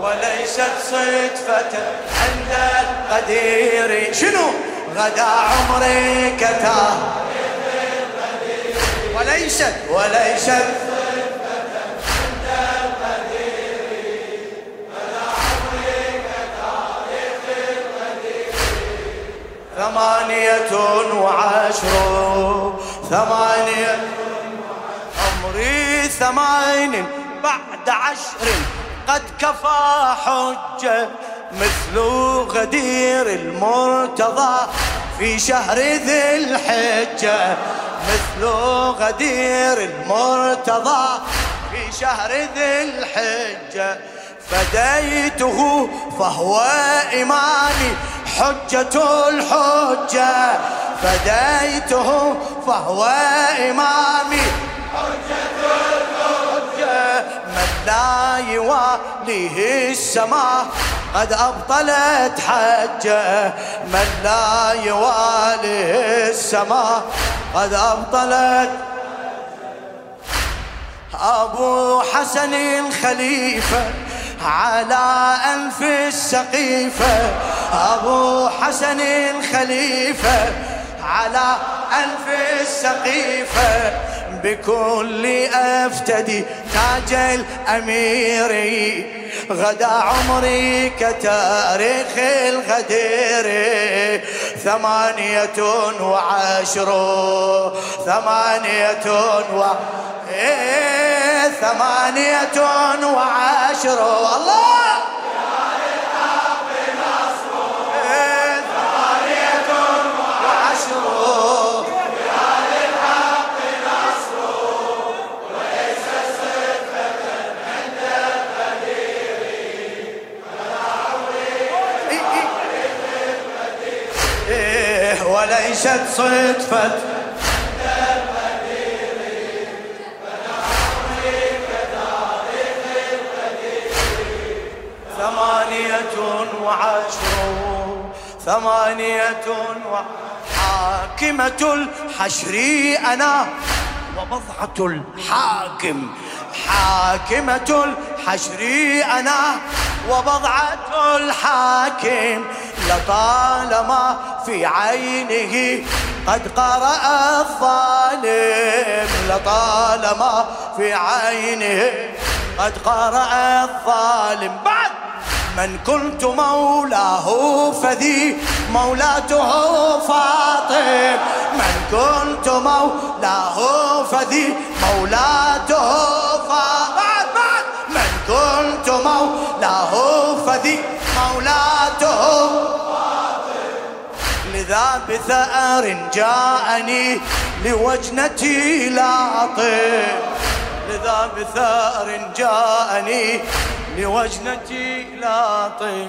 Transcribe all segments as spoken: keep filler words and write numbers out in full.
وليست صدفة عند القدير. شنو؟ غدا عمري كتاريخ القدير، وليست وليست ثمانية وعشر ثمانية عمري ثمان بعد عشر قد كفى حجة مثل غدير المرتضى في شهر ذي الحجة، مثل غدير المرتضى في شهر ذي الحجة. فديته فهو إمامي حجة الحجة، فديته فهو إمامي حجة الحجة. من لا يواليه السماء قد أبطلت حجة، من لا يواليه السماء قد أبطلت. أبو حسن الخليفة على أنف السقيفة، أبو حسن الخليفة على أنف السقيفة. بكل أفتدي تاج الأمير، غدا عمري كتاريخ الغدير. ثمانية وعشر ثمانية و إيه ثمانية وعشر الله يا للحق نصر. إيه ثمانية وعشر يا للحق نصر، وليس صدفة عند القدير، غدا عمري كتاريخ القدير. إيه وليست صدفة وعشر ثمانية وحاكمة الحشر أنا وبضعة الحاكم، حاكمة الحشر أنا وبضعة الحاكم. لطالما في عينه قد قرأ الظالم، لطالما في عينه قد قرأ الظالم. بعد من كنت مولاه فذي مولاته فاطم، من كنت مولاه فذي مولاته فاطم. بعد بعد من كنت مولاه فذي مولاته فاطم. لذا بثأر جاءني لوجنتي لاطم، لذا بثأر جاءني لوجنتي لاطم.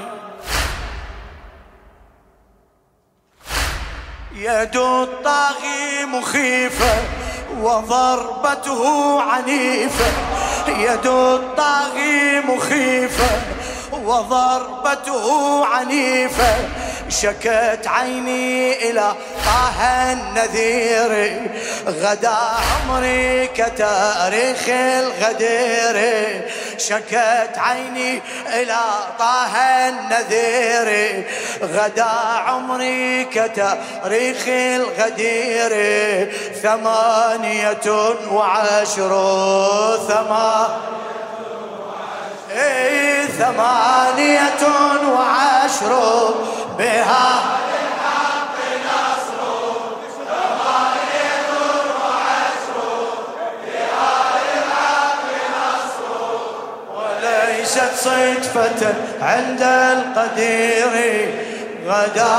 يد الطاغي مخيفة وضربته عنيفة، يد الطاغي مخيفة وضربته عنيفة. شكت عيني إلى طه النذير، غدا عمري كتاريخ الغدير. شكت عيني إلى طه النذير، غدا عمري كتاريخ الغدير. ثمانية وعشر ثمانية إيه ثمانية وعشر بها الحق نصر. ثمانية وعشر بها الحق نصر، وليست صدفة عند القدير، غدا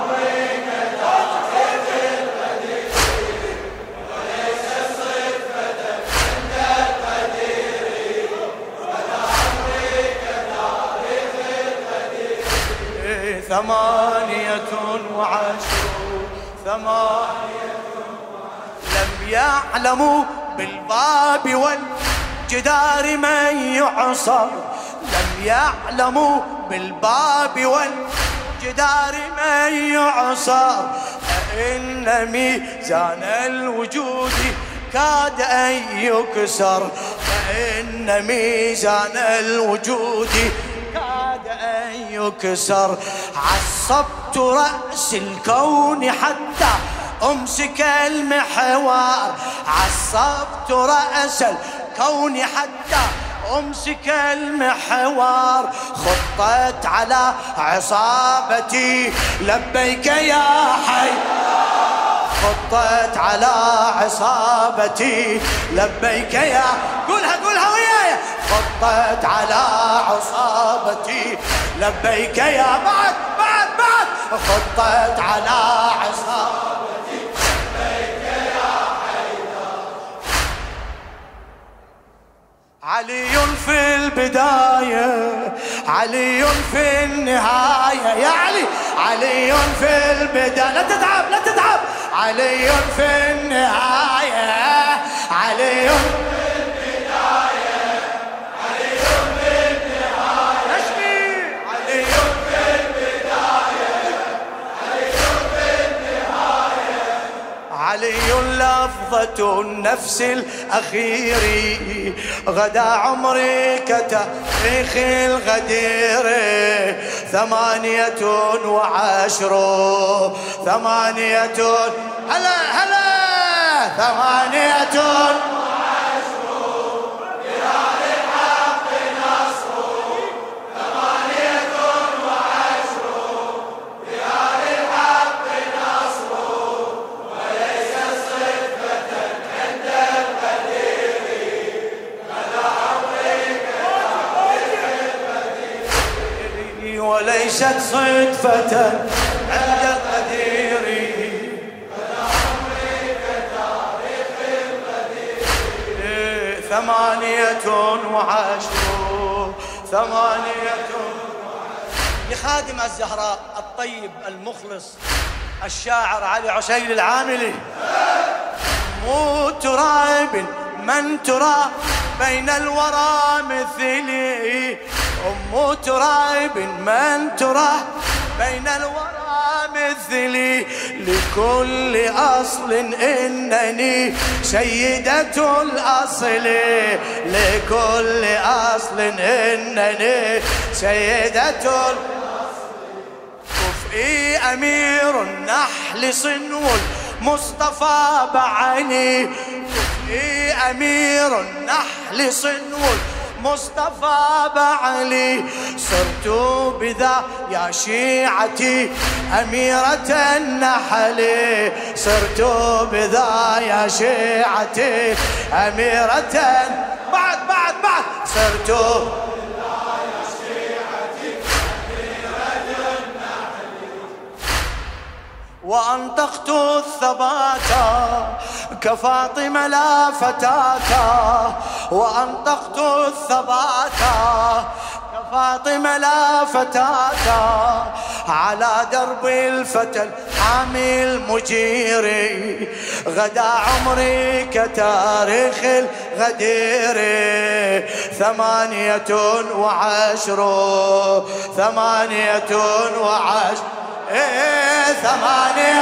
ثمانية وعشر ثمانية وعشر. لم يعلموا بالباب والجدار من يعصر، لم يعلموا بالباب والجدار من يعصر. فإن ميزان الوجود كاد أن يكسر، فإن ميزان الوجود كاد كاد أن يكسر. عصبت رأس الكون حتى أمسك المحوار. عصبت رأس الكون حتى أمسك المحوار. خطت على عصابتي لبيك يا حي. خطت على عصابتي لبيك يا، قولها قولها وياي. خطت على عصابتي لبيك يا، بعد بعد بعد. خطت على عصابتي لبيك يا حيدر. علي في البداية علي في النهاية يا علي. علي في البداية، لا تتعب لا تتعب. علي في النهاية علي في البداية علي في النهاية. نشمي علي في البداية علي في النهاية. علي لفظة النفس الأخير غدا عمري كتاريخ الغدير. ثمانية وعشر ثمانية هلا هلا ثمانية وعشر بلاد الحق نصر. ثمانية وعشر بلاد الحق نصر. وليس صدفة عند القدير غدا عمري كتاريخ القدير. وليست صدفة عند القدير ثمانية وعشر ثمانية وعشر. لخادم الزهراء الطيب المخلص الشاعر علي عسيل العاملي. مو تراب من ترى بين الورى مثلي. أم تراب من ترى بين الورى مثلي. لكل أصل إنني سيدة الأصل. لكل أصل إنني سيدة الأصل. كفئي أمير النحل صنو المصطفى بعيني. كفئي أمير النحل صنو مصطفى بعلي. صرت بذا يا شيعتي أميرة النحل. صرت بذا يا شيعتي أميرة. بعد بعد بعد. صرت بذا يا شيعتي أميرة النحل. وأنطقت الثبات كفاطمة لا فتاة. وأنطقت الثبات كفاطمة لا فتاة. على درب الفتى الحامي المجير. غدا عمري كتاريخ الغدير. ثمانية وعشر ثمانية وعشر إيه ثمانية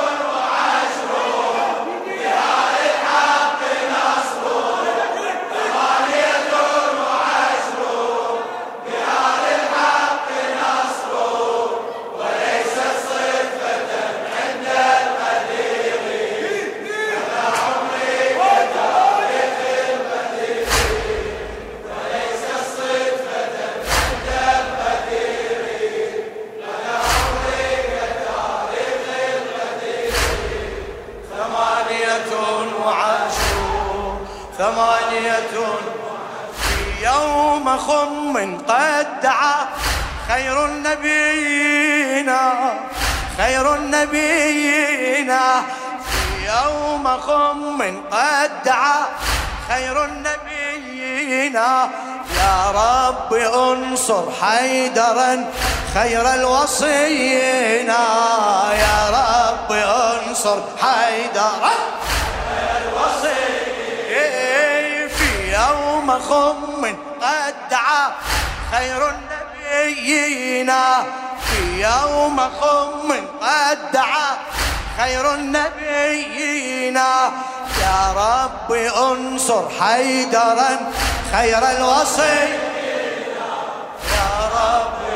ثمانية. في يوم خم قد دعا خير النبيين خير النبيين. في يوم خم قد دعا خير النبيين. يا رب انصر حيدرا خير الوصيين. يا رب انصر حيدرا خير الوصيين. يوم خم قد دعا خير النبيين. في يوم خم قد دعا خير النبيين. يا رب انصر حيدرا خير الوصي. يا رب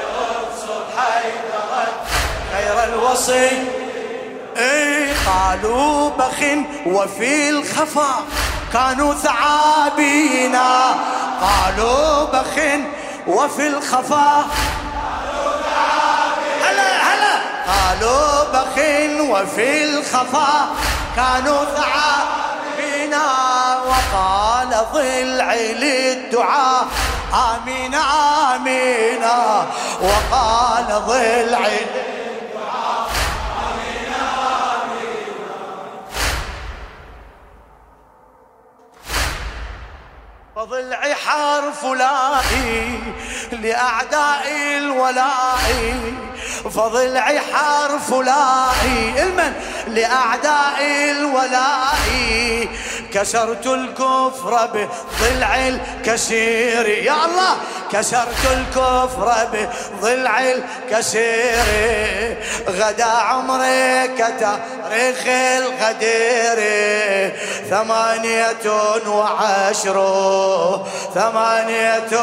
الوصي. اي قالوا بخ وفي الخفا كانوا ثعابينا، قالوا بخ وفي الخفا كانوا ثعابينا. هلا هلا قالوا بخ وفي الخفا كانوا ثعابينا، وقال ضلعي للدعاء آمين آمين، وقال ضلعي للدعاء آمين آمين. فضلعي حرف لائي لأعداء الولاء، فضلعي حرف لائي المن لأعداء الولاء، كسرت الكفر بضلع الكسير، يا الله كسرت الكفر بضلع الكسير، غدا عمري كتاريخ الغدير، ثمانية وعشر ثمانية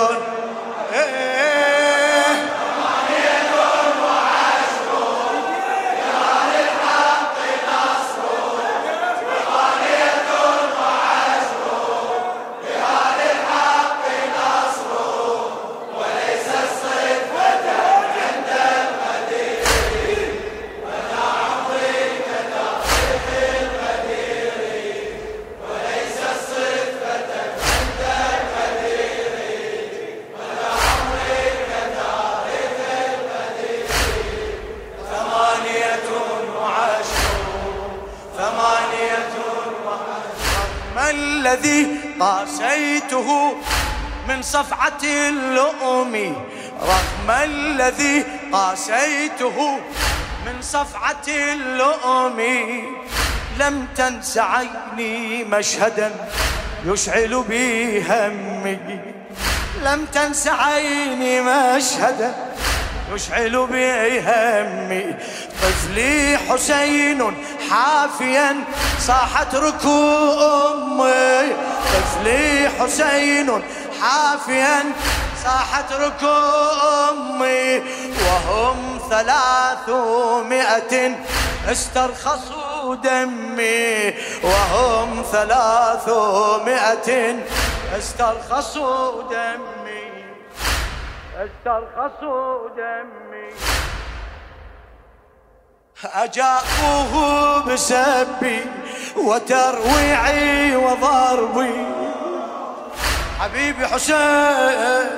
الذي قاسيته من صفعة اللؤم، رغم الذي قاسيته من صفعة اللؤم، لم تنس عيني مشهدا يشعل بي همي، لم تنس عيني مشهدا يشعل بي همي، طفلي حسين حافيا صاحت ركوع أمي، طفلي حسين حافيا صاحت ركوع أمي، وهم ثلاثمائة استرخصوا دمي، وهم ثلاثمائة استرخصوا دمي، استرخصوا دمي. أجابوه بسبي وترويعي وضربي، حبيبي حسين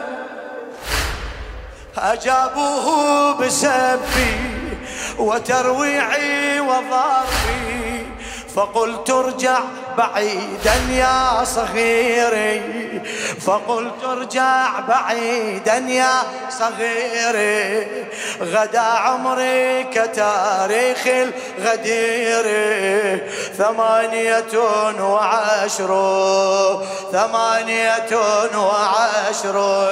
أجابوه بسبي وترويعي وضربي، فقلت ارجع بعيدا يا صغيري، فقلت ارجع بعيدا يا صغيري، غدا عمري كتاريخ الغدير، ثمانية وعشر ثمانية وعشر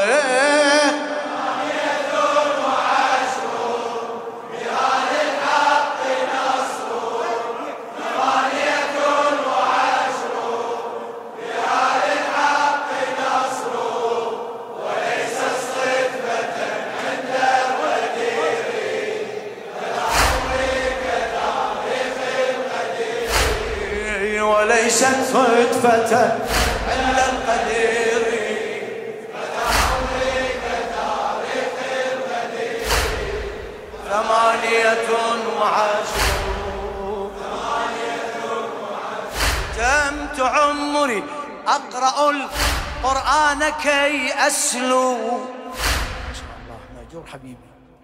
وليست صدفة عند القدير، فتحولي كتاريخ القدير، ثمانية وعشر ثمانية وعشر تمت عمري أقرأ القرآن كي أسلو، ما شاء الله مأجور حبيبي،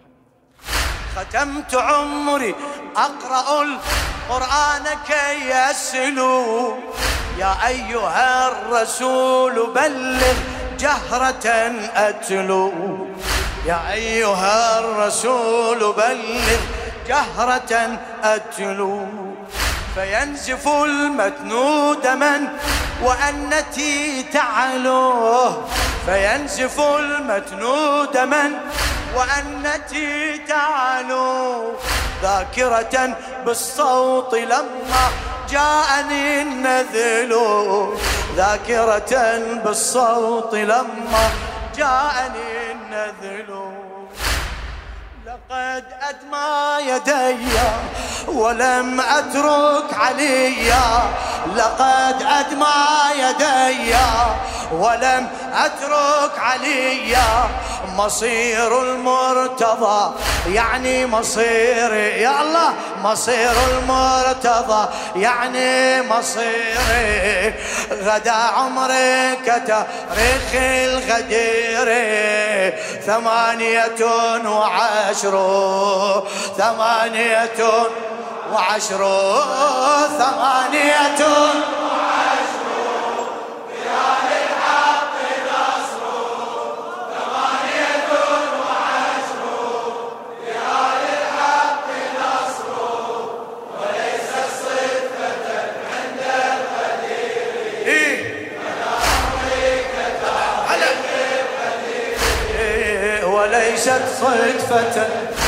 ختمت عمري أقرأ القرآن كي أسلو، يا أيها الرسول بلغ جهرة أتلو، يا أيها الرسول بلغ جهرة أتلو، فينزف المتن دما وأنتي تعلو، فينزف المتن دما وأنتي تعلو، ذاكرة بالصوت لما جاءني النذل، ذاكرة بالصوت لما جاءني النذل، لقد أدمى يدي ولم أترك عليا، لقد أدمى يدي ولم أترك عليا، مصير المرتضى يعني مصيري، يا الله مصير المرتضى يعني مصيري، غدا عمري كتاريخ الغدير، ثمانية وعشر ثمانية وعشر ثمانية وعشر ريال الحق نصر، ثمانية وعشر ريال الحق نصر، وليست صدفة عند القدير، فلا عمرك تاريخ القدير، وليست صدفة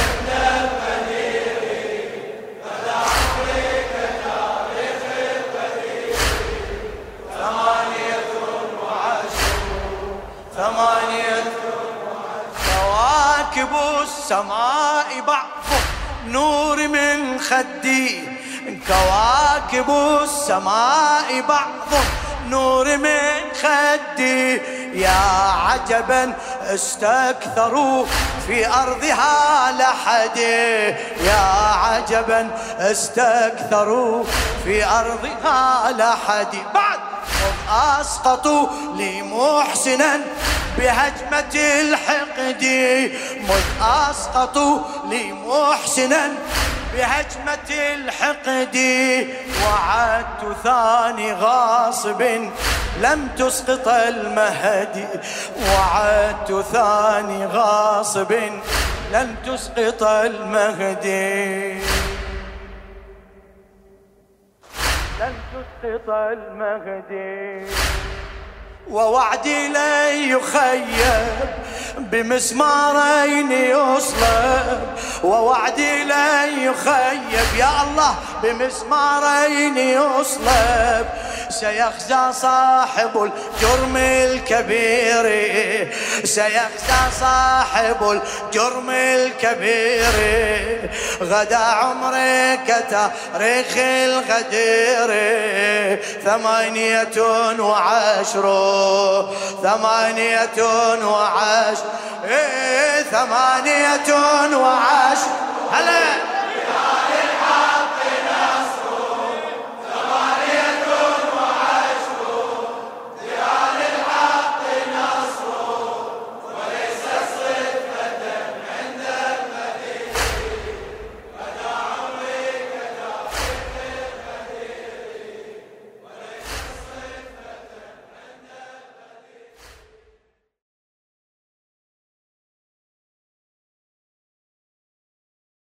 كواكب السماء بعض نور من خدي، كواكب السماء بعض نور من خدي، يا عجبا استكثروا في أرضها لحدي، يا عجبا استكثروا في أرضها لحدي، بعد أسقطوا لي محسنا بهجمة الحقد، مذ أسقطوا لي محسنا بهجمة الحقد، وعدت ثاني غاصب لم تسقط المهدي، وعدت ثاني غاصب لم تسقط المهدي، لم تسقط المهدي، ووعدي لن يخيب بمسمارين يصلب، ووعدي لن يخيب يا الله بمسمارين يصلب، سيخزى صاحب الجرم الكبير، سيخزى صاحب الجرم الكبير، غدا عمرك تاريخ الغدير، ثمانية وعشر ثمانية وعشر ثمانية وعشر هلا